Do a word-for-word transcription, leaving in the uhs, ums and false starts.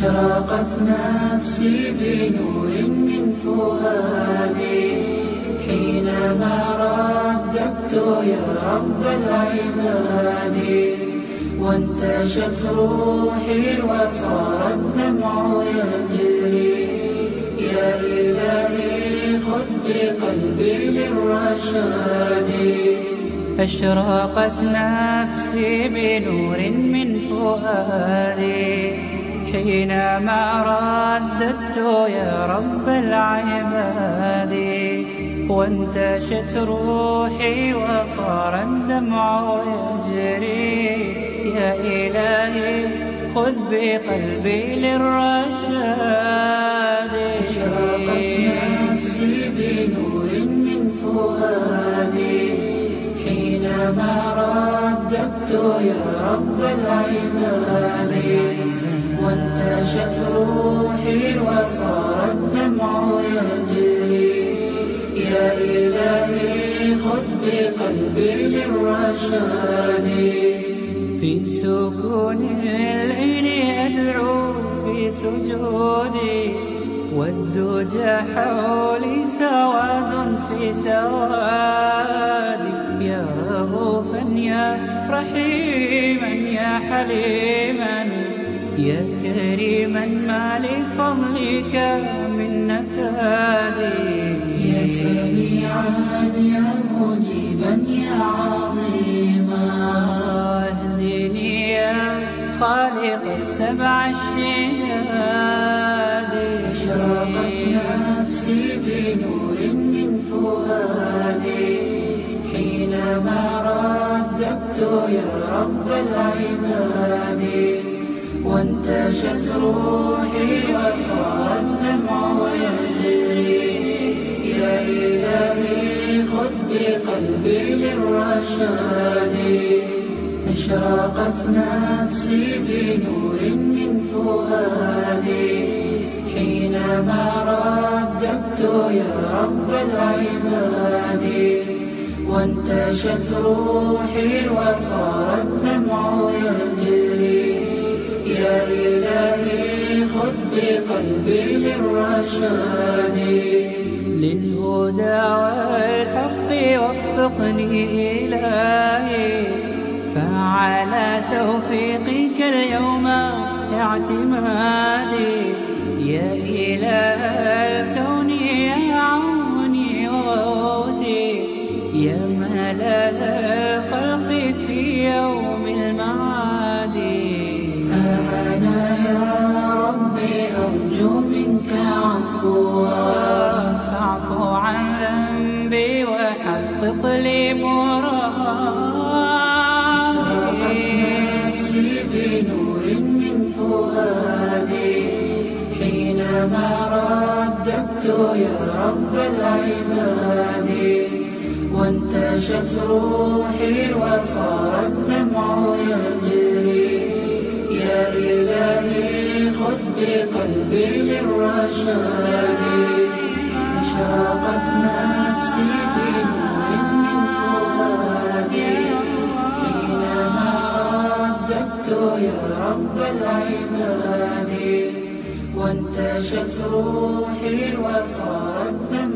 أشرقت نفسي بنور من فؤادي حينما رددت يا رب العباد، وانتشت روحي وصار الدمع يجري. يا إلهي خذ بقلبي للرشاد. أشرقت نفسي بنور من فؤادي حينما رددت يا رب العباد، وانتشت روحي وصار الدمع يجري. يا إلهي خذ بقلبي للرشاد. أشرقت نفسي بنور من فؤادي حينما رددت يا رب العباد، وانتشت روحي وصار الدمع يجري. يا إلهي خذ بقلبي للرشاد. في سكون العين أدعو في سجودي، والدجى حولي سواد في سوادي. يا رؤوفا يا رحيما يا حليما يا كريما ما لفضلك من نفادي. يا سميعا يا مجيبا يا عظيما اهدني يا خالق السبع الشداد. أشرقت نفسي بنور من فؤادي حينما رددت يا رب العباد، وانتشت روحي وصار الدمع يجري. يا إلهي خذ بقلبي للرشاد. أشرقت نفسي بنور من فؤادي حينما رددت يا رب العباد، وانتشت روحي وصار الدمع يجري. يا إلهي خذ بقلبي للرشاد. للهدى والحق وفقني إلهي، فعلى توفيقك اليوم اعتمادي. يا إله الكون يا عوني وغوثي، يا ملاذ الخلق في يوم المعاد. أنا يا ربي أرجو منك عفوا، فاعف عن ذنبي وحقق لي مرادي. نفسي بنور من فؤادي حينما رددت يا رب العباد، وانتشت روحي وصار الدمع يجري. يا إلهي خذ بقلبي للرشاد. أشرقت نفسي بنور من فؤادي حينما رددت يا رب العباد، وانتشت روحي وصار الدمع